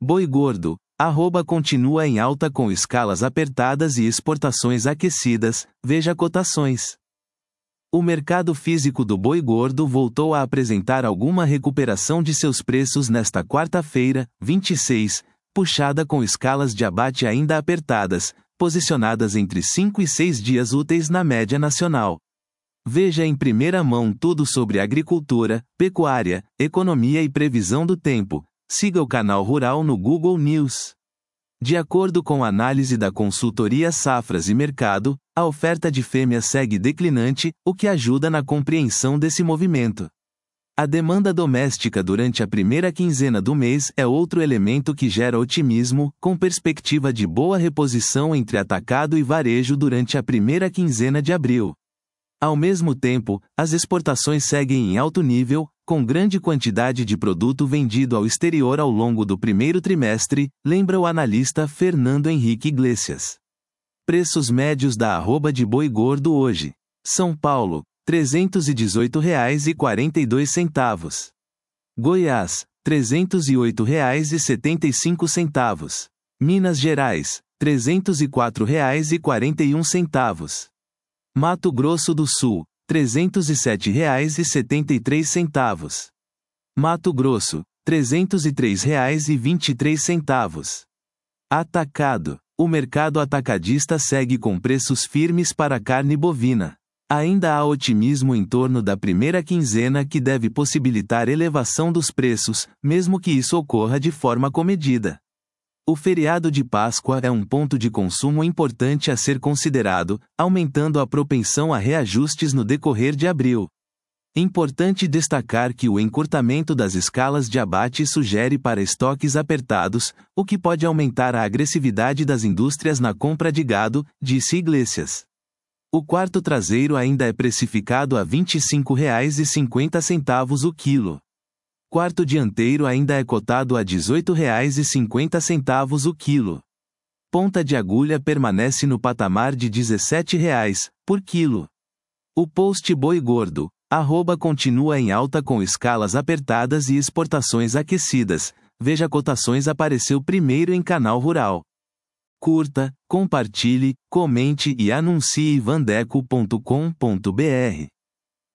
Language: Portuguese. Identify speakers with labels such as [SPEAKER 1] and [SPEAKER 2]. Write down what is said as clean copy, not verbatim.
[SPEAKER 1] Boi gordo, continua em alta com escalas apertadas e exportações aquecidas, veja cotações. O mercado físico do boi gordo voltou a apresentar alguma recuperação de seus preços nesta quarta-feira, 26, puxada com escalas de abate ainda apertadas, posicionadas entre 5 e 6 dias úteis na média nacional. Veja em primeira mão tudo sobre agricultura, pecuária, economia e previsão do tempo. Siga o canal Rural no Google News. De acordo com a análise da consultoria Safras e Mercado, a oferta de fêmeas segue declinante, o que ajuda na compreensão desse movimento. A demanda doméstica durante a primeira quinzena do mês é outro elemento que gera otimismo, com perspectiva de boa reposição entre atacado e varejo durante a primeira quinzena de abril. Ao mesmo tempo, as exportações seguem em alto nível, com grande quantidade de produto vendido ao exterior ao longo do primeiro trimestre, lembra o analista Fernando Henrique Iglesias. Preços médios da arroba de boi gordo hoje. São Paulo, R$ 318,42. Goiás, R$ 308,75. Minas Gerais, R$ 304,41. Mato Grosso do Sul, R$ 307,73. Mato Grosso, R$ 303,23. Atacado. O mercado atacadista segue com preços firmes para a carne bovina. Ainda há otimismo em torno da primeira quinzena que deve possibilitar elevação dos preços, mesmo que isso ocorra de forma comedida. O feriado de Páscoa é um ponto de consumo importante a ser considerado, aumentando a propensão a reajustes no decorrer de abril. Importante destacar que o encurtamento das escalas de abate sugere para estoques apertados, o que pode aumentar a agressividade das indústrias na compra de gado, disse Iglesias. O quarto traseiro ainda é precificado a R$ 25,50 o quilo. Quarto dianteiro ainda é cotado a R$ 18,50 o quilo. Ponta de agulha permanece no patamar de R$ 17 por quilo. O post boi gordo, continua em alta com escalas apertadas e exportações aquecidas. Veja cotações apareceu primeiro em canal Rural. Curta, compartilhe, comente e anuncie vandeco.com.br.